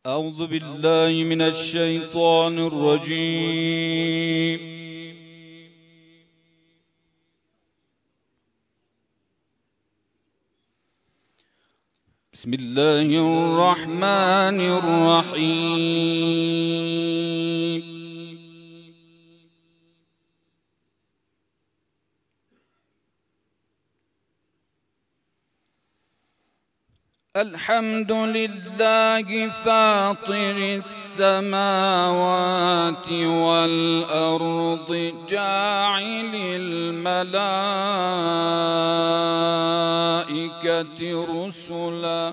أعوذ بالله من الشيطان الرجيم. بسم الله الرحمن الرحيم. الحمد لله فاطر السماوات والأرض جاعل الملائكة رسلا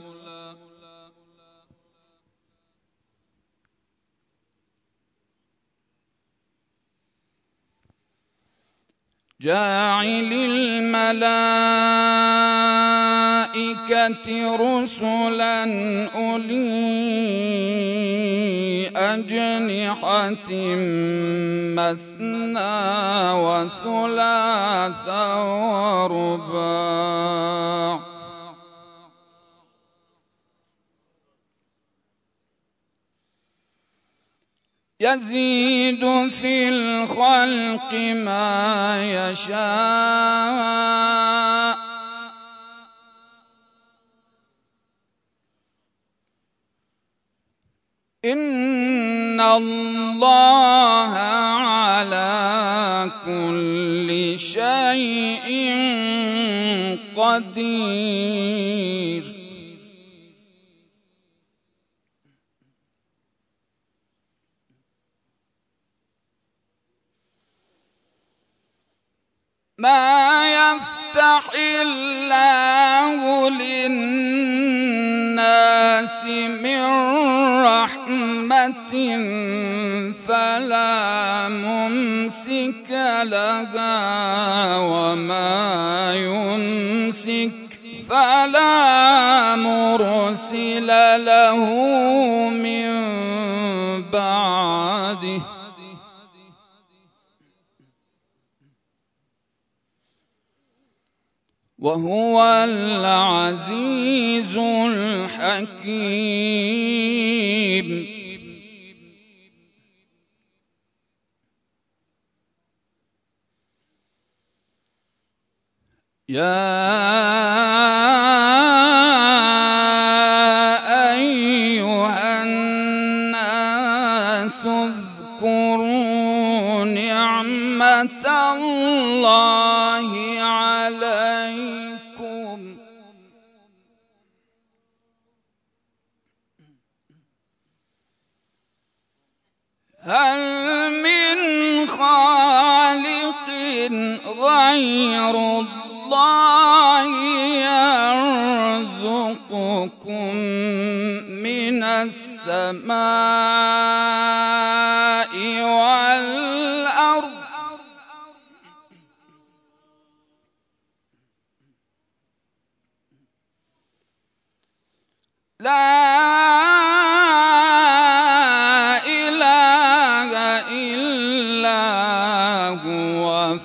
أولي أجنحة مثنى وثلاث ورباع يزيد في الخلق ما يشاء إن الله على كل شيء قدير. ما يفتح الله للناس من رحمة فلا ممسك لها وما يمسك فلا مرسل له من بعده. وهو العزيز الحكيم. يا أيها الناس اذكروا نعمة الله عليكم هل من خالق غير الله يرزقكم من السماء والأرض لا إله إلا هو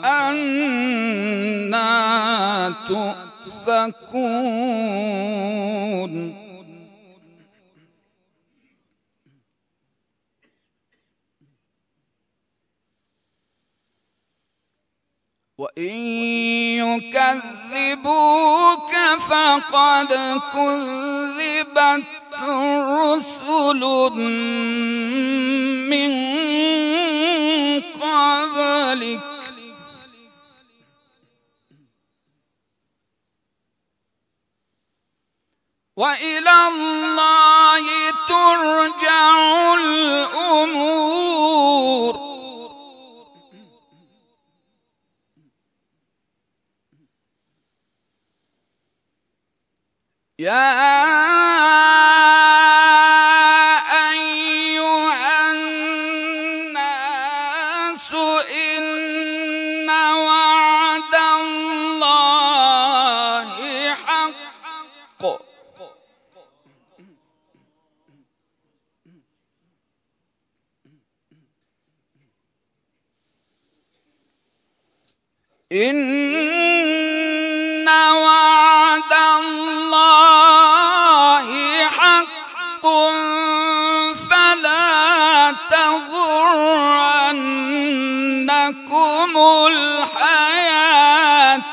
فأنى تؤفكون. وإن يكذبوك فقد كذبت رسل من قبلك وإلى الله ترجع الأمور. يا أيها الناس إن وعد الله حق إن وعد الله حق الحياة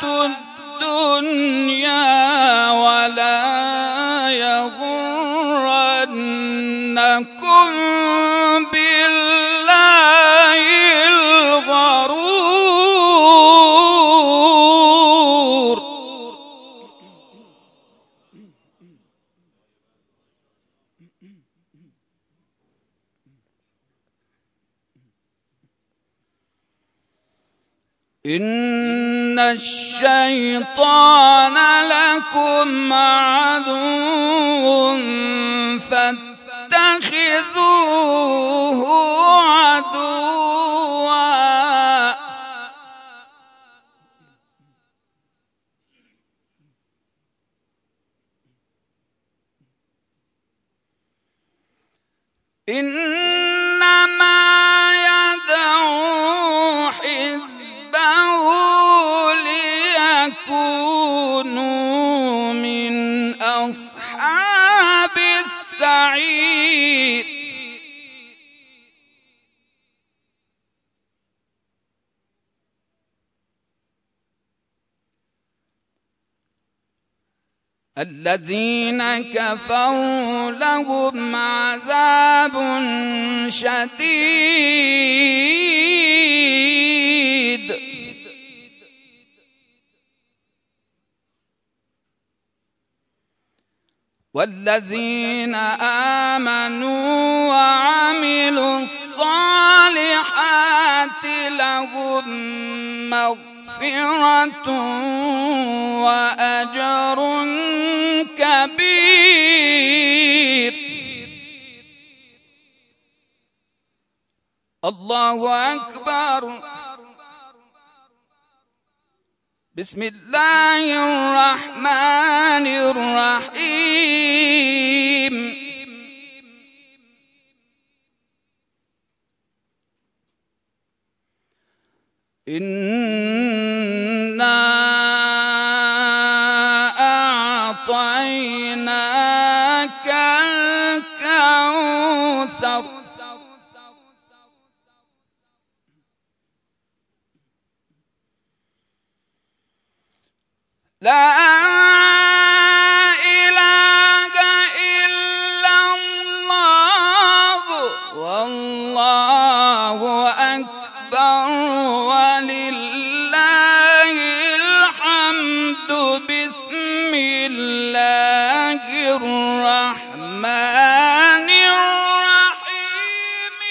الدنيا ولا يغرنكم بالله الغرور. إن الشيطان لكم عدو فاتخذوه عدوا. إنما يدعو حزبه ليكونوا من أصحاب السعير. الذين كفروا لهم عذاب شديد والذين آمنوا وعملوا الصالحات لهم مغفرة وأجر كبير. الله أكبر. بسم الله الرحمن الرحيم. إنا أعطيناك الكوثر. لا إله إلا الله والله أكبر ولله الحمد. بسم الله الرحمن الرحيم.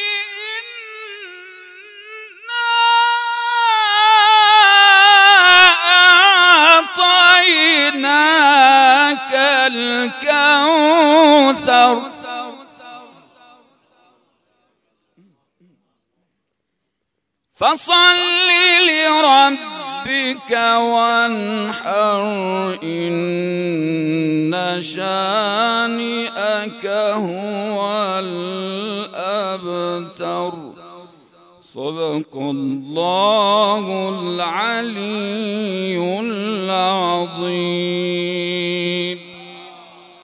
أعطيناك الكوثر فصل لربك وانحر إن شانئك هو الأبتر. صدق الله العلي العظيم.